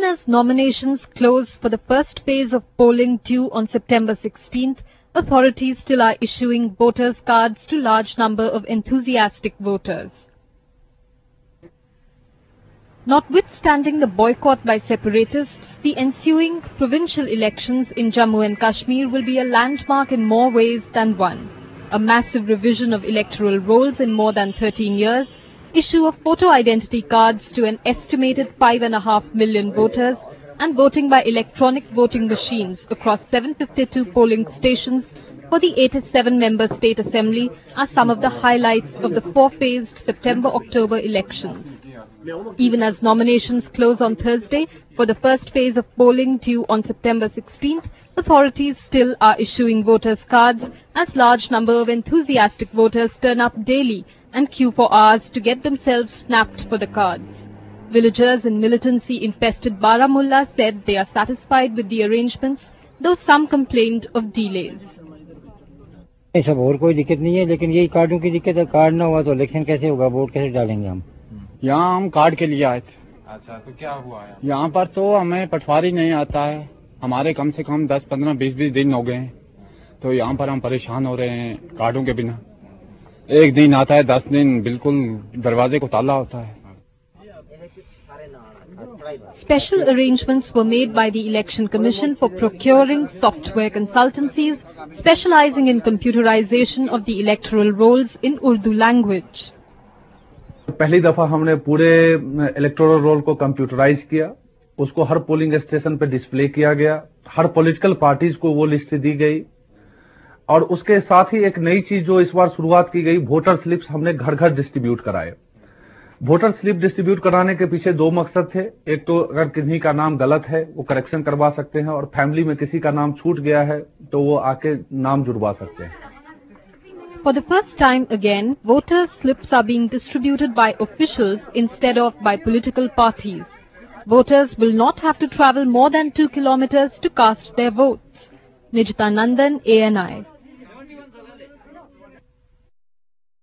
Even as nominations close for the first phase of polling due on September 16th, authorities still are issuing voters' cards to large number of enthusiastic voters. Notwithstanding the boycott by separatists, the ensuing provincial elections in Jammu and Kashmir will be a landmark in more ways than one. A massive revision of electoral rolls in more than 13 years, issue of photo identity cards to an estimated 5.5 million voters, and voting by electronic voting machines across 752 polling stations for the 87-member State Assembly are some of the highlights of the four-phased September-October elections. Even as nominations close on Thursday for the first phase of polling due on September 16th, authorities still are issuing voters' cards as large number of enthusiastic voters turn up daily and queue for hours to get themselves snapped for the cards. Villagers in militancy-infested Baramulla said they are satisfied with the arrangements, though some complained of delays. सब और कोई दिक्कत नहीं है, लेकिन यही कार्डों की दिक्कत है। कार्ड ना हुआ तो इलेक्शन कैसे होगा, वोट कैसे डालेंगे हम? यहाँ हम कार्ड के लिए आए थे। अच्छा, तो क्या हुआ है? यहाँ पर तो हमें पटवारी नहीं आता है। हमारे कम से कम 10, 15, 20 दिन हो गए हैं, तो यहाँ पर हम परेशान हो रहे हैं कार्डों के बिना। एक दिन आता है, 10 दिन बिल्कुल दरवाजे को ताला होता है। Special arrangements were made by the Election Commission for procuring software consultancies specializing in computerization of the electoral rolls in Urdu language. पहली दफा हमने पूरे इलेक्टोरल रोल को कंप्यूटराइज किया, उसको हर पोलिंग स्टेशन पे डिस्प्ले किया गया, हर पॉलिटिकल पार्टीज को वो लिस्ट दी गई, और उसके साथ ही एक नई चीज जो इस बार शुरुआत की गई, वोटर स्लिप्स हमने घर घर डिस्ट्रीब्यूट कराए। वोटर स्लिप डिस्ट्रीब्यूट कराने के पीछे दो मकसद थे। एक तो अगर किसी का नाम गलत है वो करेक्शन करवा सकते हैं, और फैमिली में किसी का नाम छूट गया है तो वो आके नाम जुड़वा सकते हैं। For the first time again, voter slips are being distributed by officials instead of by political parties. Voters will not have to travel more than 2 kilometers to cast their votes. Nijita Nandan, ANI.